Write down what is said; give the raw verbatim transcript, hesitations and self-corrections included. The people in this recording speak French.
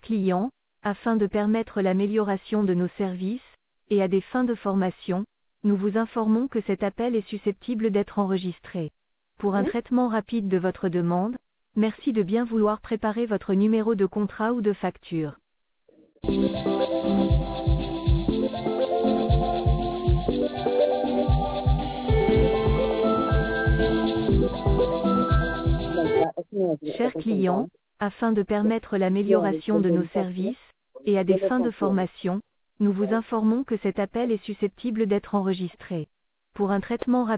client, afin de permettre l'amélioration de nos services, et à des fins de formation, nous vous informons que cet appel est susceptible d'être enregistré. Pour un traitement rapide de votre demande, merci de bien vouloir préparer votre numéro de contrat ou de facture. Chers clients, afin de permettre l'amélioration de nos services, et à des fins de formation, nous vous informons que cet appel est susceptible d'être enregistré. Pour un traitement rapide